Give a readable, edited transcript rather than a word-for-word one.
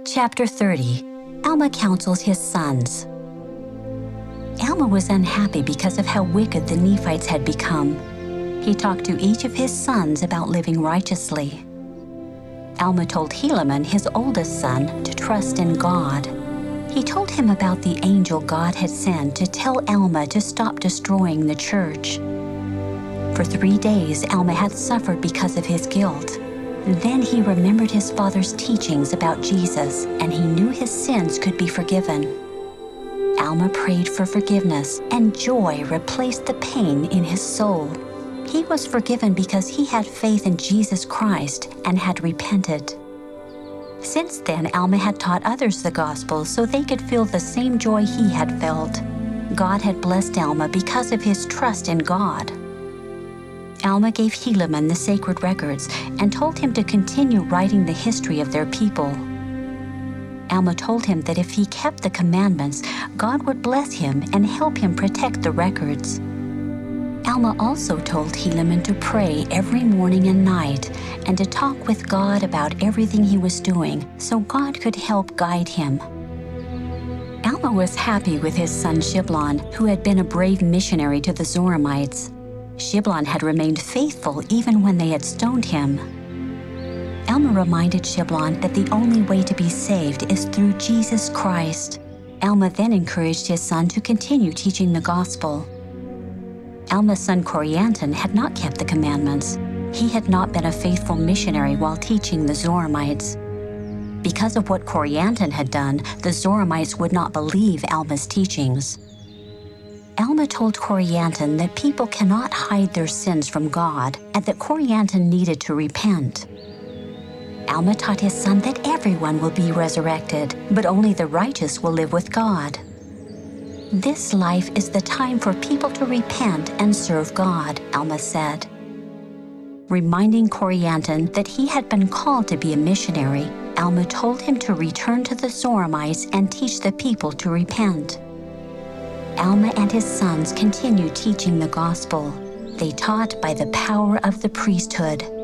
Chapter 30. Alma counsels his sons. Alma was unhappy because of how wicked the Nephites had become. He talked to each of his sons about living righteously. Alma told Helaman, his oldest son, to trust in God. He told him about the angel God had sent to tell Alma to stop destroying the church. For 3 days, Alma had suffered because of his guilt. Then he remembered his father's teachings about Jesus, and he knew his sins could be forgiven. Alma prayed for forgiveness, and joy replaced the pain in his soul. He was forgiven because he had faith in Jesus Christ and had repented. Since then, Alma had taught others the gospel so they could feel the same joy he had felt. God had blessed Alma because of his trust in God. Alma gave Helaman the sacred records and told him to continue writing the history of their people. Alma told him that if he kept the commandments, God would bless him and help him protect the records. Alma also told Helaman to pray every morning and night and to talk with God about everything he was doing so God could help guide him. Alma was happy with his son Shiblon, who had been a brave missionary to the Zoramites. Shiblon had remained faithful even when they had stoned him. Alma reminded Shiblon that the only way to be saved is through Jesus Christ. Alma then encouraged his son to continue teaching the gospel. Alma's son Corianton had not kept the commandments. He had not been a faithful missionary while teaching the Zoramites. Because of what Corianton had done, the Zoramites would not believe Alma's teachings. Alma told Corianton that people cannot hide their sins from God and that Corianton needed to repent. Alma taught his son that everyone will be resurrected, but only the righteous will live with God. This life is the time for people to repent and serve God, Alma said. Reminding Corianton that he had been called to be a missionary, Alma told him to return to the Zoramites and teach the people to repent. Alma and his sons continued teaching the gospel. They taught by the power of the priesthood.